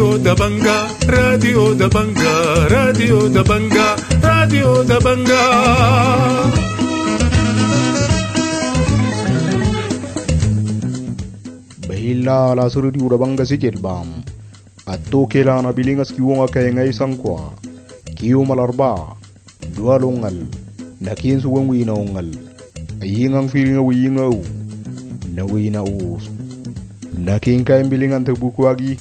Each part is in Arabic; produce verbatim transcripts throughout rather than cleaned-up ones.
Radio Dabanga, Radio Dabanga, Radio Dabanga, Radio Dabanga. Bahila la suru di Dabanga sikit bam. Atto kela na bilingas kiwonga kay ngay sangkwa. Kiyo malarba. Dua longal. Nakin suwang wina ongal. Ayingang feeling a winga u. Na wina us. Nakin kay bilingan tabukwagi.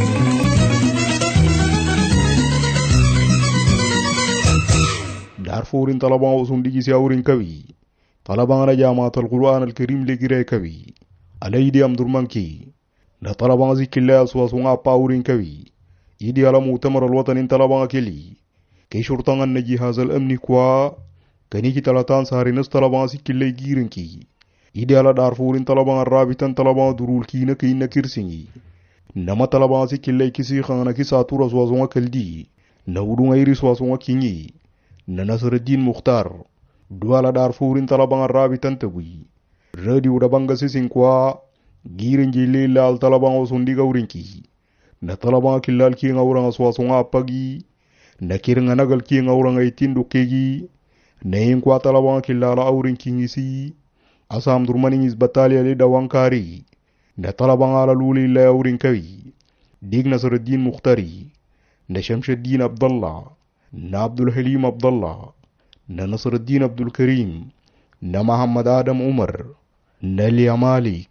Darfurin talabang usundigi si aurin kawi. Talabang na jamaat al-Quran al-Karim legiray kawi. Alaydi amdurmanki. Na talabang zikilla suwasunga paurin kawi. Idi ala mu'tamar al-watanin talabang kili. Kay shurtangan na jihaz al-amni kwa. Kaniki talatan saharinas talabang zikilla girinki. Idi ala Darfurin talabang rabitan talabang durul kina kina kirsingi. Nama talabang zikilla kisi khana kisatura suwasunga kaldi. Na udunga iri suwasunga kingi. Na Nasruddin Mukhtar. Dua ala Darfurin talabang rabitan tabui. Radio Dabanga sisin kwa. Girin jile lal talabang usundi gaurinki. Na talabang kilal ki ngaurang aswasunga apagi. Na kiranga nagal ki ngaurang aitin dukegi. Na yin kwa talabang kilala aurinki ngisi. Asam durmaning isbatali ali dawankari. Na talabang ala luli ila aurinkawi. Dig Nasruddin Mukhtari. Na Shamsuddin Abdallah. Na Abdul Halim Abdallah. Na Nasruddin Abdul Karim. Na Muhammad Adam Umar. Na Liya Malik.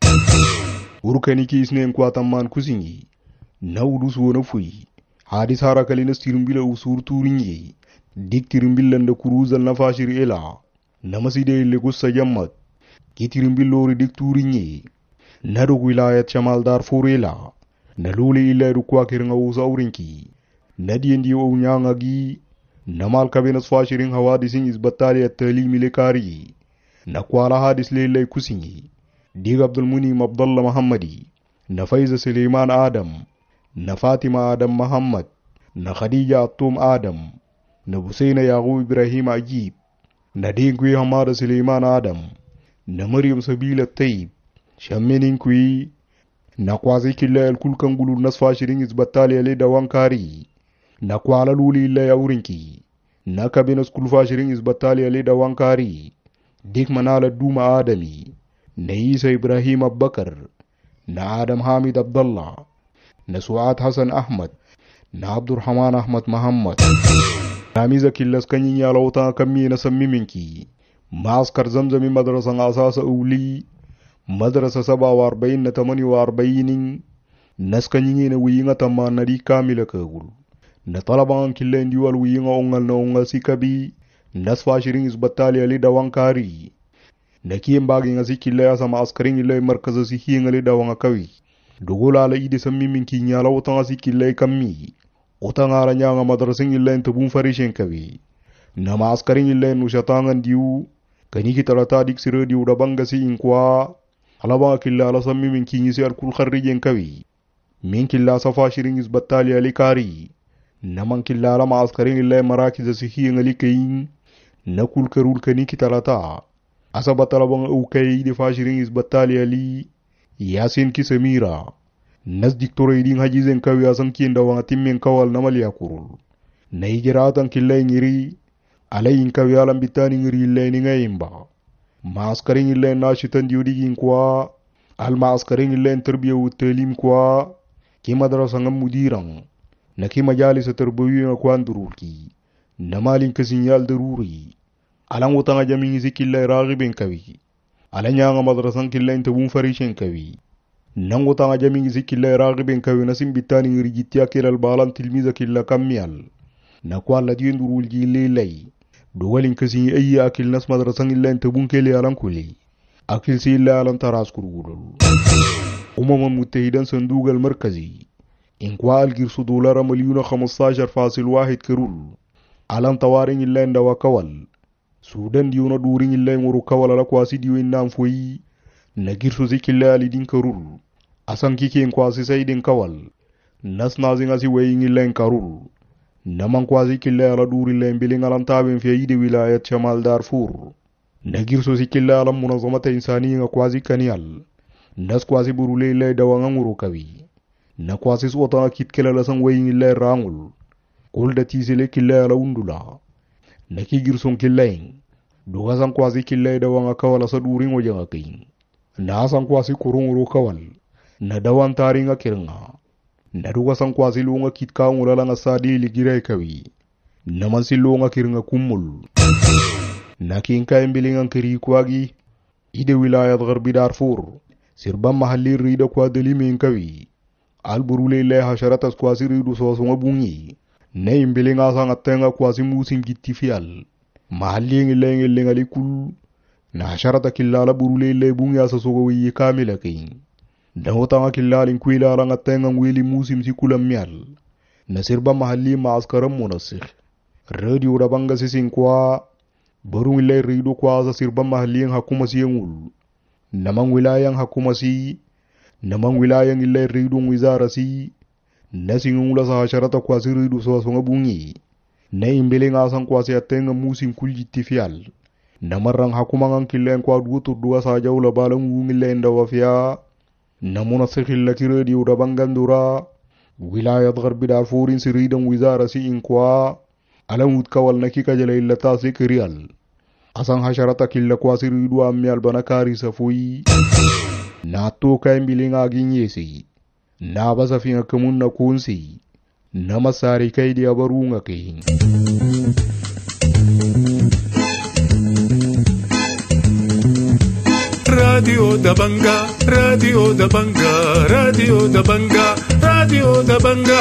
Urkani ki isne kwa tamman kusingi. Na udus wona fui. Hadis harakali na stirumbila usur turinye. Dik tirumbila nda kuruzal na fashir ela. Na maside ile gussa jammat. Ki tirumbilori dik turinye. Na rug wilayat Shamal Darfur ela. Na luli ila rukwa kiringa usa urinki. Na diendi o unyanga gi. Na mal kabinas fashirin hawadisin isbatali at talimi lekari. Na kwala hadis lele kusingi. Dig Abdul Munim Abdullah Muhammadi. Na Faiza Suleiman Adam. Na Fatima Adam Muhammad. Na Khadija Atum Adam. Na Busaina Yaqub Ibrahim Ajib. Na Dingwi Hamada Suleiman Adam. Na Maryam Sabila Tayyib. Shammenin kui. Na kwazi killa al-kulkan gulul nasfashirin isbatali ale dawankari. Na kwala luli illa yaurinki. Na kabinas kulfashirin isbatali ale dawankari. Dik manala duma Adami. Na Isa Ibrahim Abubakar. Na Adam Hamid Abdallah. Na Suad Hassan Ahmad. Na Abdurrahman Ahmad Muhammad. Na miza killas kanyin yalauta kammi na sammiminki. Maaskar zamzami madrasan asasa uli. Madrasa saba wa arba'in na tamani wa arba'inin. Nas kanyin na wiyinga tamman na di kamila kagul. Na talabangan killa ndiwal wiyinga ongal na ongal sikabi. Nas fashirin isbatali ali dawankari. Na kiyen bagi nga si killa ya sama askarin ilay markaza si hiyen ali dawanga kawi. Dogola ala ide sammi min ki nyala utanga si killa kammi. Utanga ala nyanga madrasin ilay tabun farishen kawi. Na ma askarin ilay nushatangan diu. Kaniki talata dik si radio Dabanga si inkwa. Alaba killa ala sammi min ki nyisi al kul kharrijen kawi. Min killa sa fashirin isbatali ali kari. Na man killa ala ma askarin ilay marakiza si hiyen ali kayin. Na kul karul kaniki talata. Asaba talabang ukay di fashirin isbatali ali. Yasin ki Samira. Nas diktore iding hajizen kawi asan kienda wanga timmen kawal namal yakurul. Na hijiratan killay ngiri. Alayin kawi alam bitani ngiri illay ni ngayimba. Maaskarin illay nashitan diudigin kwa. Al maaskarin illay terbiya utalim kwa. Ki madrasa ngam mudirang. Na ki majalisa terbiya nga kwa ndurulki. Na malin kasinyal daruri. Alang utanga jamin isi killay ragibin kawi. Alanya nga madrasan killay tabun farishen kawi. Nang utanga jamin isi killay ragibin kawi nasim bitani ngiri jitya kilal balan tilmiza killa kamyal. Na kwa ladiyun durul jililay. Duwalin kasinyi ayyi akil nas madrasan illay tabun kele alam kuli. Akil si illay alam taras kurgudul. Umaman mutahidan sandugal markazi. Inkwa algirsu dolara miliyuna khamsashar fasil wahid karul. Alam tawarin illay ndawa kawal. Sudan diuna during illay nguru kawal ala kwasi diyo innam foyi. Nagirsu zikillay alidin karul. Asan kiki inkwasi saydin kawal. Nas nazing asi wayin illay karul. Naman kwasi killay ala duri illay mbiling alam tabin fiyayidi wilayat Shamal Darfur. Nagirsu zikillay alam munazamata insani nga kwasi kaniyal. Nas kwasi burule illay dawanga nguru kawi. na kwasi swata kit kela la sang wayin illa rangul kol da tisele killa la undula na ki girson killain duga sang kwasi killa da wanga kawala sa durin wajanga kin na sang kwasi kurunguru kawal na dawan taringa kirnga na duga sang kwasi lunga kit ka ngula nga sadi ligirai kawi na man silunga kirnga kumul na kinka imbilingan kiri kwagi ide wilayat gharbi Darfur sirba mahalli rida kwa delimin kawi alburule le hasharatas kwasi ridu sosunga bungi ne imbilinga sanga tenga kwasi musim gittifial mahalli ngile ngile ngali kul na hasharata killala burule le bungi asa sogo wi kamila kin dawta nga killala inkwila ranga tenga ngwili musim sikula mial na sirba mahalli ma askaram munasikh radio da banga sisin kwa barung ile ridu kwa za sirba mahalli hakuma siyengul namang wilayang hakuma si namang wilayang ile ridu wizara si nasingula sa hasharata kwa si ridu so songa bungi na imbelenga sang kwa si atenga musim kuljittifial namarang hakuma ngang killen kwa dutu dua sa jawla balang ngile ndawafia namuna sikhilla ki radio da bangandura wilayat gharbi Darfurin si ridu wizara si inkwa alamut kawal na kika jala illa tasi kiriyal asang hasharata killa kwa siridu ammi albanakari safui na toka imbilinga ginyesi na basa finga kamun na kunsi na masari kaidi abarunga kihin Radio da Banga, Radio da Banga, Radio da Banga, Radio da Banga.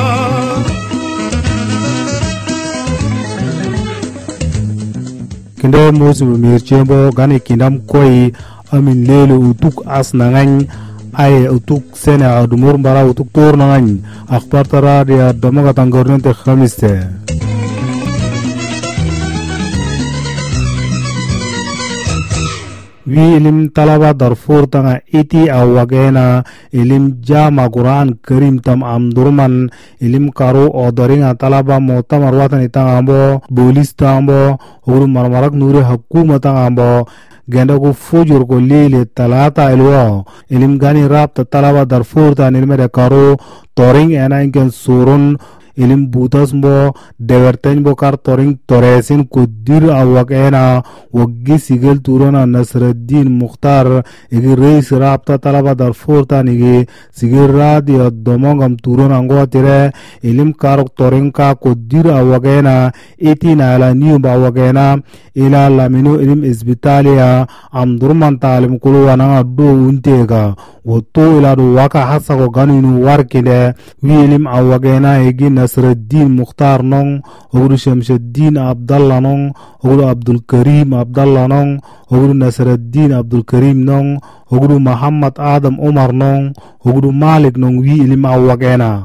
Kinde musu mirchembo gani kindam koi amin lelu utuk as nangan ay utuk sena adumur bara utuk tor nangan akhbar tara dia damaga tangorne te khamiste wi ilim talaba Darfur tanga iti awagena ilim jama Quran Karim tam amdurman ilim karo odoringa talaba motamar watani tangambo bolis tambo uru marmarak nure hakuma tangambo genda ko fujur ko lele talata elwa ilim gani rap talaba Darfur tan ilmere karo toring ena inken surun ilim butas mbo deverten bo kar toring toresin kudir awakena waggi sigel turona Nasruddin Mukhtar igi reis rapta talaba Darfur tan igi sigel radio domongam turona ngotire ilim karok toring ka kudir awakena itina ala niu awakena ila lamino ilim isbitalia amdurman talim kulu wananga do untega woto ila do waka hasa ko ganinu warkide wi ilim awakena igi Nasruddin Mukhtar nong ogru Shamsuddin Abdallah nong ogru Abdul Karim Abdallah nong ogru Nasruddin Abdul Karim nong ogru Muhammad Adam Umar nong ogru Malik nong wi ilim awakena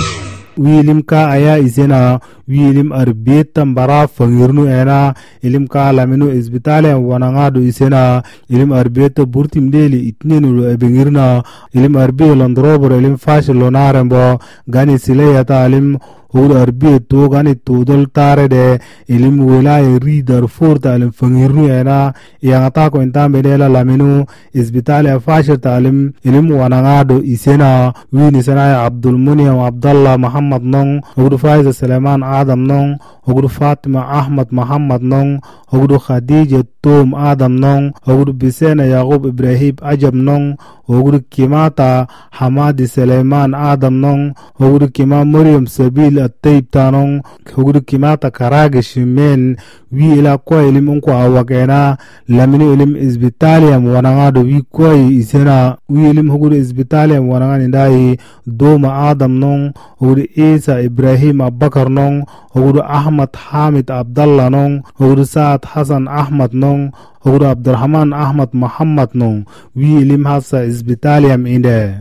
wi ilim ka aya isena wi ilim arbiyet tambara fangirnu ena ilim ka laminu isbitale wananga do isena ilim arbiyet burtim deli itnenu ebingirna ilim arbiyo landrobo ilim fashilo narembo gani sileyata ilim ogru arbiyet to gani todol tare de ilim wilaya ri Darfur ta ilim fangirnu ena yangata ko intambe dela laminu isbitale fashir ta ilim ilim wananga do isena wi nisena Abdul Muniyam Abdallah Muhammad nong ogru Faiza Suleiman Adam nong ogru Fatima Ahmad Muhammad nong ogru Khadija Tom Adam nong ogru Bisena Yaqub Ibrahim Ajab nong ogru Kimata Hamadi Suleiman Adam nong ogru Kima Maryam Sabil At-Tayyib tanong ogru Kimata Karage Shimen wi ila kwa ilim unko awakena lamini ilim isbitaliam wanangado wi kwa isena wi ilim ogru isbitaliam wanangani ndai Doma Adam nong ogru Isa Ibrahim Abubakar nong ogru Ahmad Hamid Abdallah nong ogru Saad Hassan Ahmad nong ogru Abdurrahman Ahmad Muhammad nong wi ilim hasa isbitaliam inde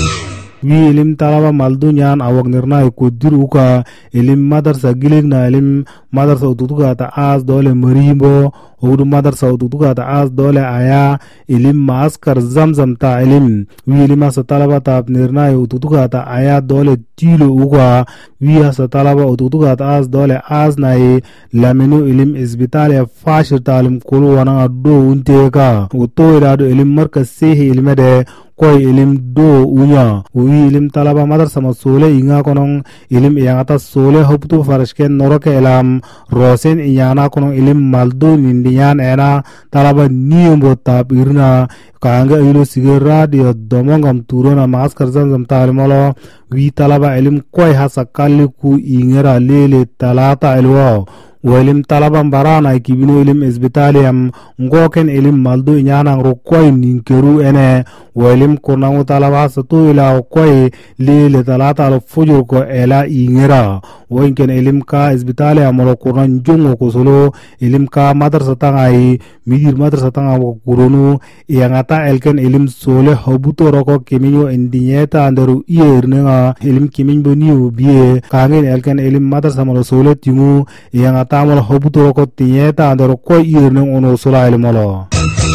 wi ilim talaba maldunyan awak nirna kudir uka ilim madarsa giligna ilim madarsa ututuga ta as dole marimbo hudu madarsa ututuga ta as dole aya ilim maaskar zamzam ta ilim wi ilima sa talaba ta nirna ututuga ta aya dole tilo uga wi sa talaba ututuga ta as dole as na laminu ilim isbitale fashir talim kulu wana do unteka uto irado ilim markas sehi ilmede koy ilim do unya wi ilim talaba madarsa masule inga konon ilim iyangata sole hoptu farashken noroke elam rosen iyana konon ilim maldo nindiyan ena talaba niyombo tab irna kanga ilo sige radio domongam turona maskar zamzam talimolo wi talaba ilim koy hasa kalliku ingera lele talata elwo welim talaban barana kibino ilim isbitaliam ngoken ilim maldo inyana rokoy ninkeru ene welim kurnamu talaba satu ila koy lele talata al fujur ko ela ingera wenken ilim ka isbitaliam ro kurnan jongo ko solo ilim ka madrasa tangai midir madrasa tanga ko kurunu yangata elken ilim sole hobuto roko kiminyo indinyeta anderu iernga ilim kiminbo niu bie kangen elken ilim madrasa mo sole tingu yangata tamal hobuto ko tinyeta andaro ko irne ono sula ilmolo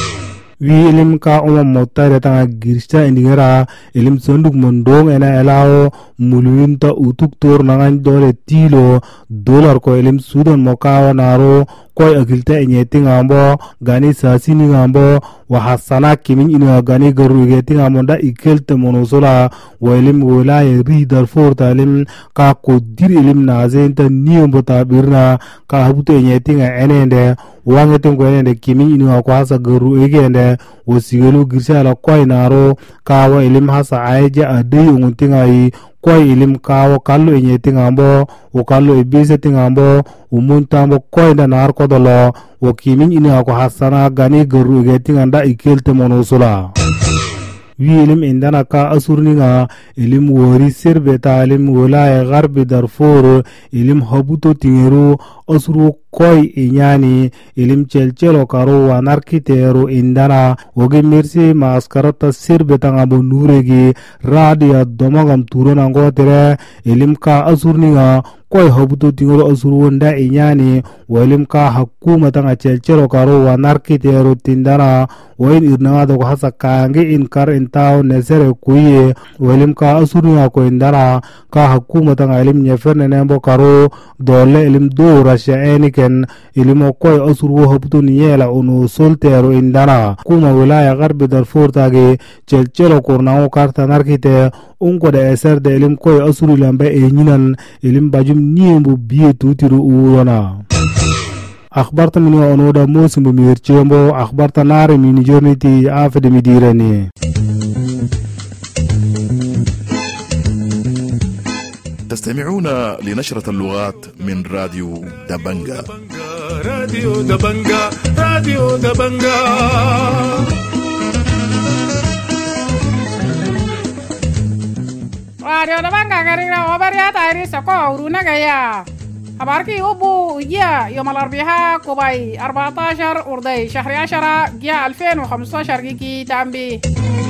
wi ilim ka umam motare tanga girsta indingera ilim sonduk mondong ena elao mulwinta utuk tor nangan dole tilo dollar ko ilim sudan mokawa naro koy agilta enyeti ngambo gani sasini ngambo wa hasana kimin ina gani garu igeti ngambo da ikelte monosola wa ilim wilaya ri darfur talim ka ko dir ilim nazenta niyombo tabirna ka habute enyeti nga enende wangeten ko enende kimin ina ko hasa garu igende wosigelu girsala koy naro ka wa ilim hasa aija adei unguntinga yi koy ilim kawo kallo enyeti ngambo o kallo ebese tingambo umuntambo koy da nar ko dolo o kimin ina ko hasana gani garu igeti nganda ikelte monosula wi ilim indana ka asurninga ilim wori serbe ta ilim wolaya garbi darfur ilim habuto tingeru asuru koy inyani ilim chelchelo karo wanarkitero indana oge mirsi maskarata serbe tanga bo nuregi radia domagam turona ngotere ilim ka asurninga koy habuto tingero asuru wonda inyani walim ka hakuma tanga chelchelo karo wanarkitero tindana wain irnanga do hasa kange inkar intaw nesere kuye walim ka asurninga ko indana ka hakuma tanga ilim nyeferne nembo karo dole ilim do rasha eniken ilimo koy asuru habuto niyela ono soltero indana kuma wilaya garbi darfur tage chelchelo kornao karta narkite unko da eser de ilim koy asuru lambe enyinan ilim bajum niembu biye tutiru urona akhbarta mini onoda mosimbo mirchembo akhbarta nare mini joniti afede midirani تستمعون لنشرة اللغات من راديو دبنجا راديو دبنجا راديو دبنجا Radio Dabanga karina obaria tairi sako uruna gaya habarki ubu ya يوم الأربعاء كوباي أربعة عشر أردي شهر عشرة جاء ألفين وخمسة عشر كي تامبي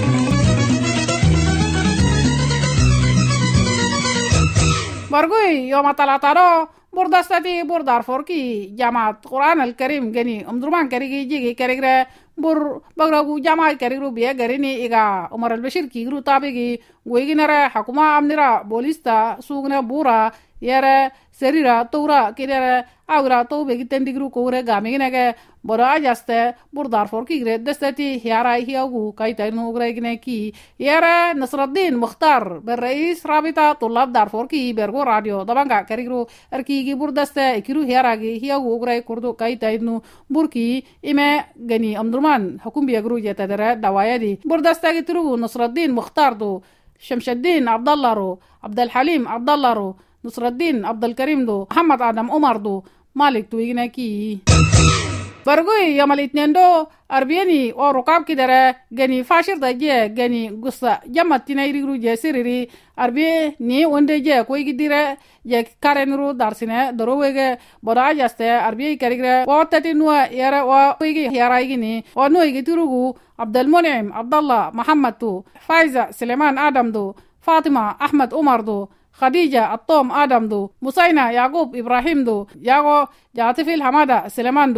برغوي يوم الثلاثاء بردستي بردار فوركي جامعة قرآن الكريم جني أمدرمان كريجي جيجي كريجرا بور بغرغو جامعة كريجرو بيا غريني إيغا عمر البشير كيغرو تابيجي ويجينرا حكومة أمنرا بوليستا سوغنا بورا يرا سريرا تورا كيرا أغرا تو بيجي تنديغرو كورا غامينيغا برا أجاسته بردار فوركي غريد دستي هيارا هياغو كايتاينو غريغنيكي يرا نصر الدين مختار بالرئيس رابطة طلاب دارفوركي بيرغو راديو دبانغا كريغرو أركيغي بردسته إكيرو هياراغي هياغو غري كوردو كايتاينو بوركي إما غني أمدرمان حكوم بيغرو يتدرى دوايا دي بردسته ترغو نصر الدين مختار دو شمش الدين عبد الله رو عبد الحليم عبد الله رو نصر الدين عبد الكريم دو محمد آدم عمر دو مالك تويغنكي برغوي يوم الاثنين دو أربياني او رقاب كدره غني فاشر دجيه غني غصة جمعت تنايريرو جاسيريري أربي ني وندي جيه كوي كديره جيه كارنرو دارسينه درووغه بودا جاسته أربي كاريغره واتتي نوا يرا وكوي هيرايغني ونوي كتيروغو عبد المنعم عبد الله محمد تو فايزة سليمان آدم دو فاطمة أحمد عمر دو خديجة الطوم آدم دو مسينة يعقوب إبراهيم دو ياغو جاتفيل حمادة سليمان دو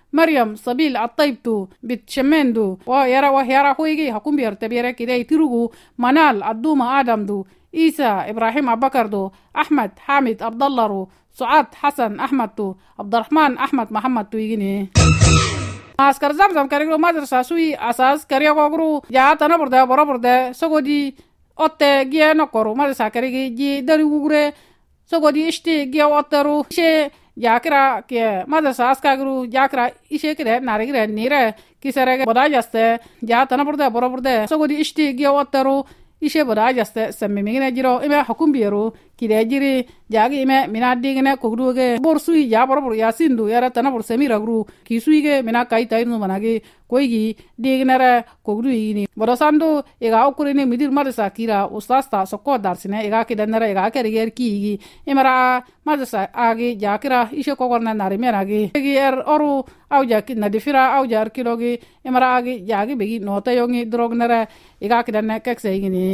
مريم صبيل الطيبتو بتشمندو ويرا وهيرا خويجي حكم بيرتبيرا كده يترغو منال الدوما آدم دو إيسا إبراهيم أبكر دو أحمد حامد عبد الله رو سعاد حسن أحمد تو عبد الرحمن أحمد محمد تو يجيني عسكر زمزم كاريغرو مدرسة سوي أساس كاريغو جا تنا برده برا برده سوغودي أوتة جيا نكورو مدرسة كاريغي جي دلوغره سوغودي إشتي جيا أوترو شيء جاكرا كي مدرسة أسكاغرو جاكرا إشي كده ناريغره نيره كيسرغه بدا جاسته جا تنا برده برا برده سوغودي إشتي جيا أوترو ishe boda jaste samme mingine jiro ime hukum biro kide jiri jagi ime mina digine kogruge borsui ja borobor yasindu yara tana bor semira gru kisuige mina kai tainu managi koigi dignere kogru ini bodo sandu ega okurine midir marsa kira ustasta sokko darsine ega kidanere ega keriger kigi imara marsa agi jakira ishe kogorna nari menagi egi er oru auja kidna difira auja kilogi imara agi jagi begi nota yongi drognere ega kidanne kekse igini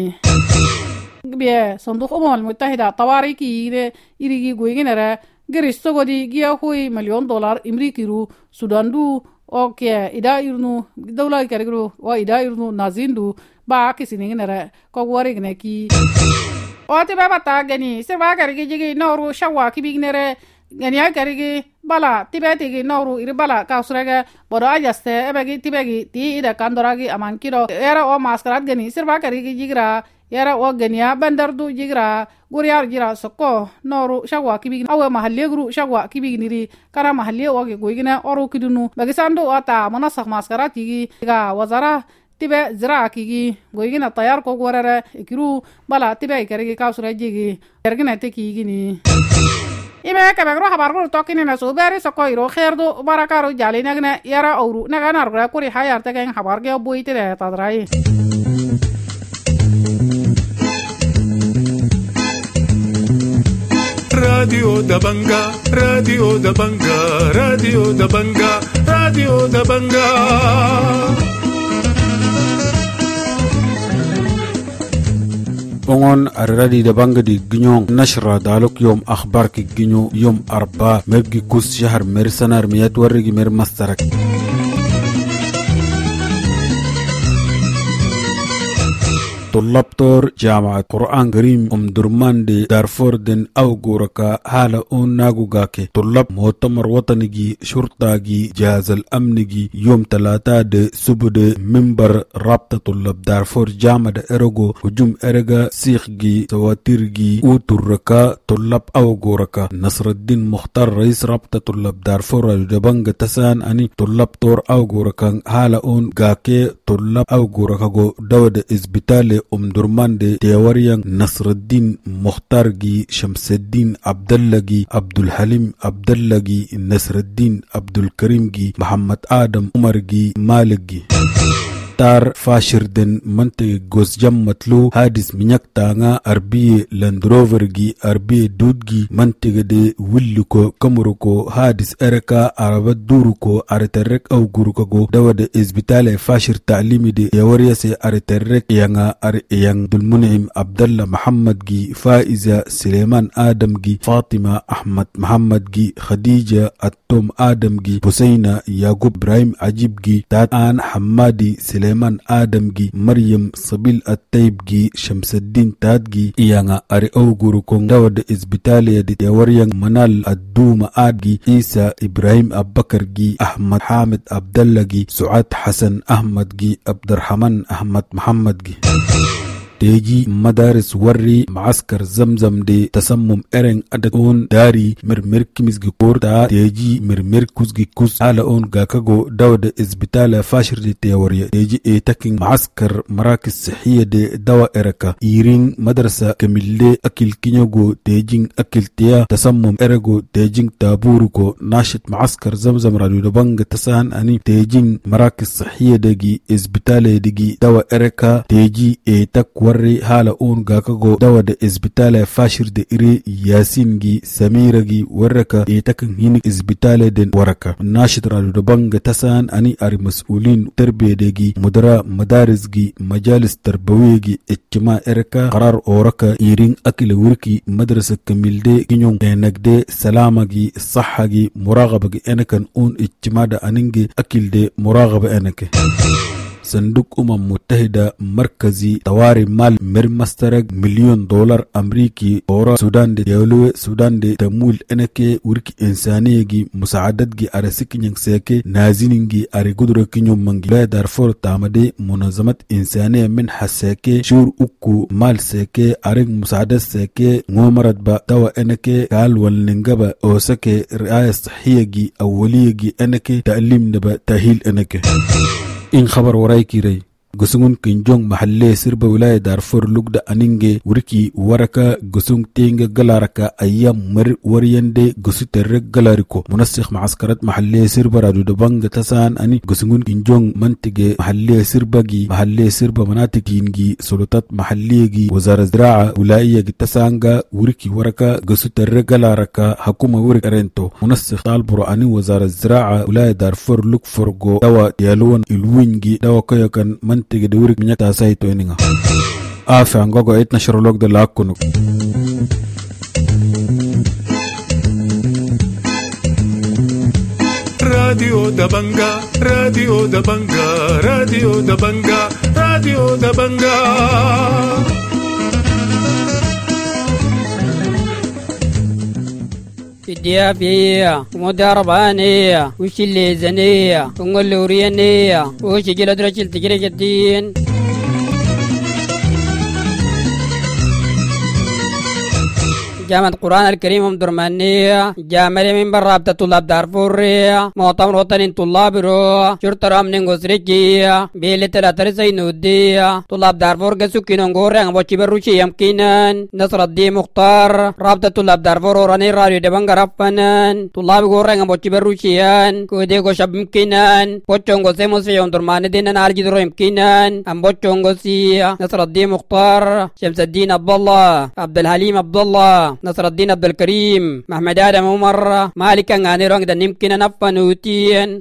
بيه صندوق أمم المتحدة طوارئي إيريجي غوينيرا غريس سوغودي جيا هوي مليون دولار أمريكي رو سودان دو أوكي إدا إيرنو دولة كاريغرو وإدا إيرنو نازين دو باكي سينينيرا كوغواري غنكي واتي بابا تاغني سيبا كاريغي جيجي نورو شوا كيبيغنيرا غنيا كاريغي bala tibeti gi noru iri bala kausrega bodo ajaste ebegi tibegi ti ida kandoragi amankiro era o maskarat gani sirba kari gi jigra era o gania bandardu jigra guriar jira sokko noru shagwa kibigi awe mahalle gru shagwa kibigi niri kara mahalle o ge goigina oru kidunu bagisandu ata monasak maskarat gi ga wazara tibe zira kigi goigina tayar ko gorare ikiru bala tibe kari gi kausra jigi ergina te kigi ni ime kabagro habargo tokini na subari sokoiro khairdo barakaro jali nagne yara auru naga nargra kuri hayar ta gen habarge boitire tadrai Radio Dabanga, Radio Dabanga, Radio Dabanga, Radio Dabanga. بونغون الرادي دبانغ دي جنيون نشرة دالوك يوم أخبار كي جنيو يوم أربعة مبقي كوس شهر مرسنار ميات ورقي مر مسترك طلاب طور جامعة قرآن كريم أم درمان دي دارفور دين أو غوركا حالة أون ناغو غاكي طلاب مؤتمر وطني شرطة جهاز الأمن يوم تلاتة دي سبو دي منبر رابطة طلاب دارفور جامعة إرغو هجوم إرغا سيخ جي سواتير جي أو تركا طلاب أو غوركا نصر الدين مختار رئيس رابطة طلاب دارفور دبانغ تسان أني طلاب طور أو غوركا حالة أون غاكي طلاب أو غوركا غو دود إزبتالي أم درمان دي تيواريان نصر الدين مختار جي شمس الدين عبد الله جي عبد الحليم عبد الله جي نصر الدين عبد الكريم جي محمد آدم عمر جي مالك جي تار فاشر دن منطقة غوز جم مطلو حادث منيك تانا أربية لاندروفر جي أربية دود جي منطقة دي ولوكو كمروكو حادث إركا عربات دوروكو أرترك أو غوروكو دوا دي إزبتالي فاشر تعليمي دي يوريسي أرترك يانا أر يان دلمنعم عبدالله محمد جي فائزة سليمان آدم جي فاطمة أحمد محمد جي خديجة التوم آدم جي بسينة ياقوب إبراهيم عجيب جي تاتان حمادي سليمان سليمان آدم جي مريم صبيل الطيب جي شمس الدين تاد جي إيانا أري أو غوروكون داود إزبتاليا دي تيوريان منال الدوما آد جي إيسا إبراهيم أبكر جي أحمد حامد عبد الله جي سعاد حسن أحمد جي عبد الرحمن أحمد محمد جي تيجي مدارس وري معسكر زمزم دي تسمم ارن ادكون داري مرمر كمزجي كورتا تيجي مرمر كوزجي كوز على اون غاكاغو داود ازبتالا فاشر دي تيوريا تيجي اي تاكين معسكر مراكز صحية دي دوا اركا ايرين مدرسة كميلي اكل كينيوغو تيجين اكل تيا تسمم ارغو تيجين تابوركو ناشط معسكر زمزم راديو دبانغ تسان اني تيجين مراكز صحية دي ازبتالا دي دوا اركا تيجي اي تاك marri hala un gakago dawa da isbitala fashir da ire yasin gi samira gi waraka itakan hini isbitala den waraka nashid radu da banga tasan ani ari mas'ulin tarbiya da gi mudara madaris gi majalis tarbawi gi ijtima erka qarar oraka irin akil wurki madrasa kamilde kinyon enagde salama gi sahha gi muraqaba gi enakan un ijtima da aninge akilde muraqaba enake صندوق أمم متحدة مركزي تواري مال مر مسترق مليون دولار أمريكي أورا سودان دي دولة سودان دي تمول إنكي ورك إنسانية جي مساعدات جي أرسك ينسيكي نازين جي أري قدر كنيوم منجي لا دارفور تامدي منظمة إنسانية من حساكي شور أكو مال سيكي أريك مساعدات سيكي غومرت با دوا إنكي قال والننجبا أوسكي رعاية صحية جي أولية جي إنكي تأليم نبا تأهيل إنكي إن خبر وراي كيري قسون كنجون محلي سربا ولاية دارفور لقدا أنينجي وركي وركا قسون تينجا غلاركا أيام مر ورياندي قسو ترق غلاركو منسخ معسكرات محلي سربا رادو دبانغ تسان أني قسون كنجون منتجي محلي سربا جي محلي سربا مناتكينجي سلطات محلي جي وزارة زراعة ولاية تسانغا وركي وركا قسو ترق غلاركا حكومة ورك أرنتو منسخ طالبرو أني وزارة الزراعة ولاية دارفور لك فرقو دوا يالون الوينجي دوا كيا كان من تيجي دورك من يتاساي توينينغا آفي عنغوغو ايتنا شرولوك دي لاكونو راديو دبنجا راديو دبنجا راديو دبنجا راديو دبنجا فيديا فيا ومداربانية وش اللي زنية ونقلوريانية وش جلد رجل تجري جدين جامعة القرآن الكريم أم درمانية جامعة من برابطة طلاب دارفورية مؤتمر وطني طلاب رو شرطة رامنين غسريكية بيلة ثلاثة سينودية طلاب دارفور قسوكينون غوريان بوشي بروشي يمكنان نصر الدين مختار رابطة طلاب دارفور وراني راديو دبنغ رفنان طلاب غوريان بوشي بروشيان كودي غشب يمكنان بوشون غسي موسي أم درماني دينان عالجدرو يمكنان أم بوشون غسي نصر الدين مختار شمس الدين عبد الله عبد الحليم عبد الله نصر الدين عبد الكريم محمد آدم عمر مالك غاني رونغ دن يمكن نفنوتين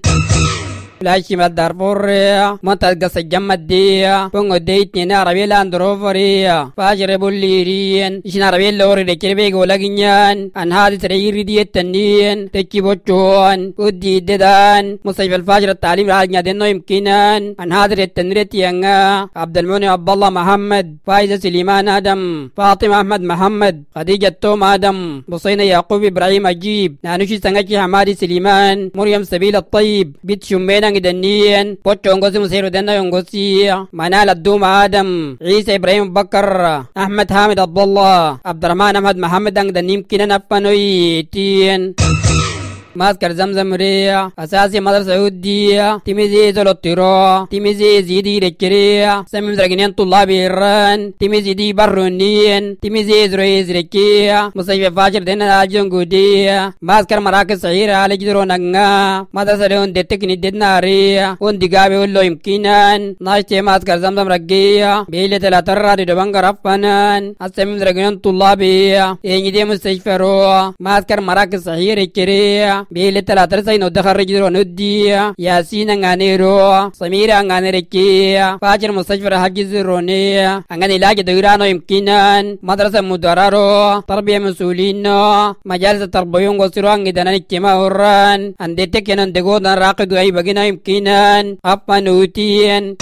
لاشي ما دارفوريا منطقة سجمة ديا بونغو ديتني نعربي لاندروفوريا فاجر بوليرين إيش نعربي اللوري ركيبيك ولغنيان أن هذه تريري دي التنين تكي بوچوان ودي ددان مصيف الفاجر التعليم راجنا دينو يمكنان أن هذه التنريت ينغا عبد المنعم عبد الله محمد فايزة سليمان آدم فاطمة أحمد محمد خديجة توم آدم بصينة يعقوب إبراهيم أجيب نانوشي سنغتي حمادي سليمان مريم سبيل الطيب بيت شمينا دنيان بوتشون غوسي مسيرو دنا يونغوسي منال الدوم آدم عيسى إبراهيم بكر أحمد حامد عبد الله عبد الرحمن أحمد محمد دنگ دنيم كنا نفنوي تين ماسكر زمزم ريا أساسي مدرسة يهودية تيميزي زلوتيرو تيميزي زيدي ركريا سميم زرقنين طلاب إيران تيميزي دي برونين تيميزي زرويز ركيا مصيف فاجر دينا راجون قودية ماسكر مراكز صغيرة على جدرو نغا مدرسة لون ديتكني دينا ريا ون ديقابي ولو يمكنان ناشتي ماسكر زمزم رقيا بيلي تلاتر دي دبنغ رفنان السميم زرقنين طلابية ينجي دي مستشفرو ماسكر مراكز صغيرة ركريا بيلي تلاتر ساينو دخل رجدرو ندية ياسين انغانيرو سميرة انغانيركية فاجر مستشفر حجز رونية انغاني لاجة دورانو يمكنان مدرسة مدرارو تربية مسؤولينو مجالس التربيون غسرو انغدانا اجتماع هران انديتك ينان دقودان راقدو اي بغينا يمكنان افا نوتين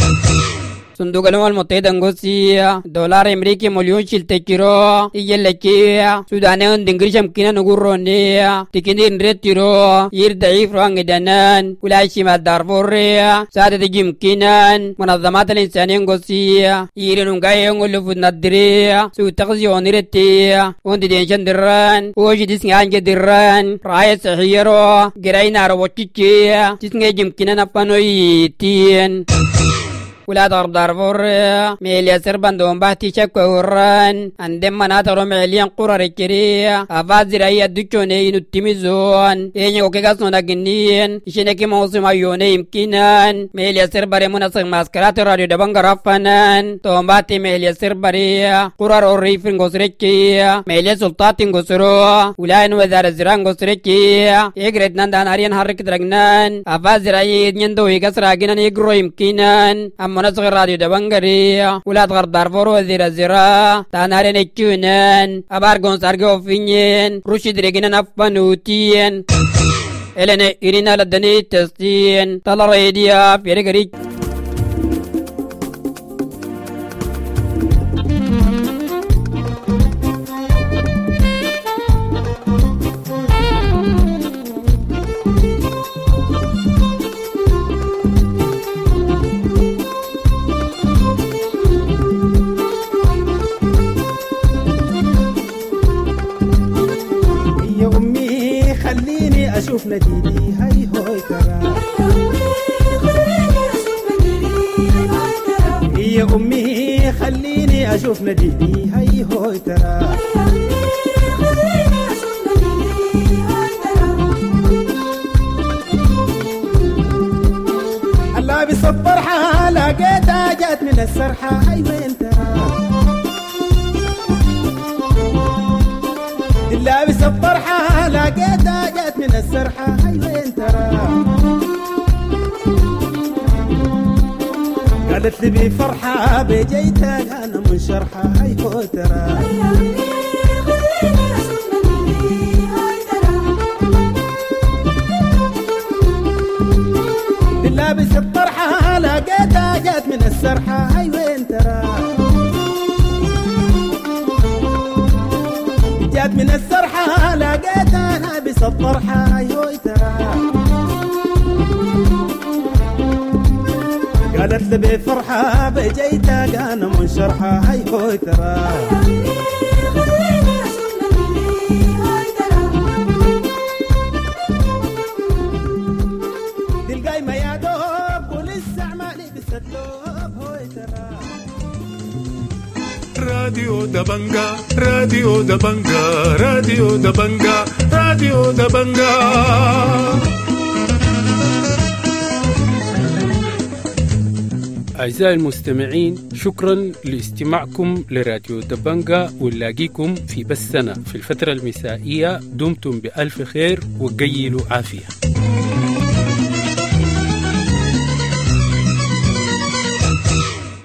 صندوق الأمم المتحدة نغوسيا دولار أمريكي مليون شلتكيرو يجلكيا سودانيون دنگريش مكينا نغورونيا تكيني نرتيرو ير ضعيف روانغ دانان ولايشي ما دارفوريا سادة جمكينان منظمات الإنسانية نغوسيا ير نغاية نغلوف ندريا سو تغزيو نرتيا وندي دينشان دران ووجي ديسنغانج دران راية صحيرو جراي نارو وچيكيا ديسنغي جمكينا نفانو يتين ولاد غرب دارفور ميليا سربان دوم باتي شكوران عندما مناطق مليان قرى ركريا أفازر أي دكتوني نتميزون إني وكيغاسونا جنين إشينكي موسم أيوني يمكنان ميليا سرباري مناسق ماسكرات راديو دبانغ رافنان دوم باتي ميليا سرباري قرى روريف غسركي ميليا سلطات غسرو ولاين وزارة زران غسركي إغرد نندان هاريان حرك درغنان أفازر أي نندو يغسر أجنان يغرو يمكنان أم مناسق راديو دبانغري ولاد غرب دارفور وزير الزراعة تانارين اكتونان أبارغون سارغو فينين رشد رجنا نفنوتين إلنا إرينا لدني تستين طلع ريديا في رجري أشوف نديدي هاي هوي ترى يا أمي خليني أشوف نديدي هاي هوي ترى الله بصبرها لقيتها جات من السرحة هاي وين ترى الله بصبرها لقيتها جات من السرحة هاي وين ترى قالت لي بفرحة بجيتها أنا منشرحة هاي هو ترى الله بصبرها لقيتها جات من السرحة هاي وين ترى جات من السرحة لقيتها أنا بسطرحة هاي هوي ترى قالت لي بفرحة بجيتها أنا منشرحة هاي هوي ترى تلقاي ما يا دوب ولسه عمالي بسدوب هوي ترى راديو دبنجا راديو دبنجا راديو دبنجا راديو دبنجا أعزائي المستمعين، شكرا لاستماعكم لراديو دبنجا، ونلاقيكم في بثنا في الفترة المسائية. دمتم بألف خير وقيلوا عافية.